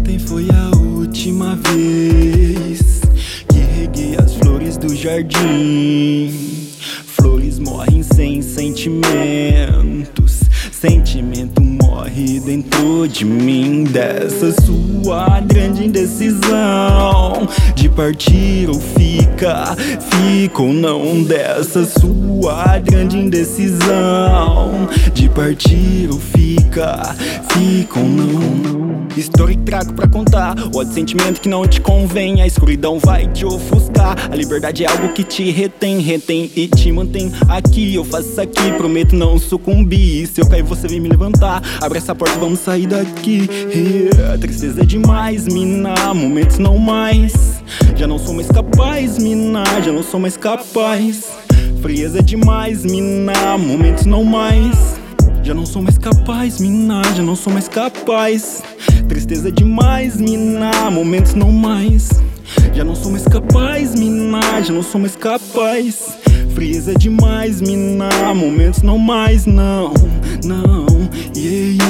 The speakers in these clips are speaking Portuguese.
Ontem foi a última vez que reguei as flores do jardim. Flores morrem sem sentimentos, sentimento morre dentro de mim. Dessa sua grande indecisão de partir ou fica, fica ou não. Dessa sua grande indecisão de partir ou fica, fica ou não. História que trago pra contar, o sentimento que não te convém. A escuridão vai te ofuscar. A liberdade é algo que te retém e te mantém aqui. Eu faço isso aqui, prometo não sucumbir. Se eu cair você vem me levantar. Abre essa porta, vamos sair daqui. Tristeza é demais, mina, momentos não mais. Já não sou mais capaz, mina, já não sou mais capaz. Frieza é demais, mina, momentos não mais. Já não sou mais capaz, mina, já não sou mais capaz. Tristeza é demais, mina, momentos não mais. Já não sou mais capaz, mina, já não sou mais capaz. Frieza é demais, mina, momentos não mais. Não, não, yeah,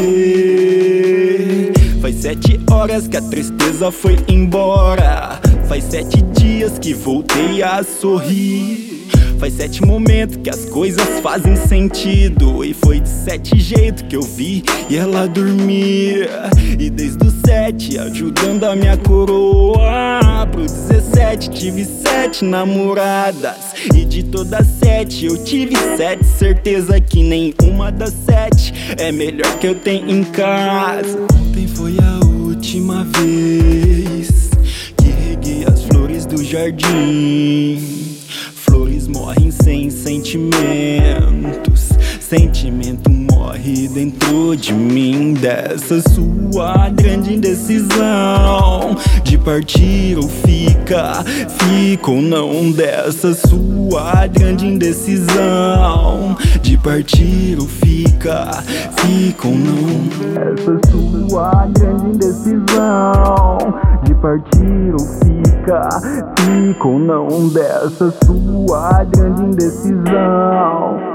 yeah. Faz 7 horas que a tristeza foi embora. Faz 7 dias que voltei a sorrir. Faz 7 momentos que as coisas fazem sentido. E foi de 7 jeitos que eu vi e ela dormia. E desde os 7 ajudando a minha coroa. Pro 17 tive 7 namoradas. E de todas 7 eu tive 7. Certeza que nenhuma das 7 é melhor que eu tenho em casa. Ontem foi a última vez que reguei as flores do jardim. Flores morrem sem sentimentos, sentimento morre dentro de mim. Dessa sua grande indecisão de partir ou fica, fica ou não. Dessa sua grande indecisão de partir ou fica, fica ou não. Essa sua grande indecisão de partir ou fica, fica ou não. Dessa sua grande indecisão.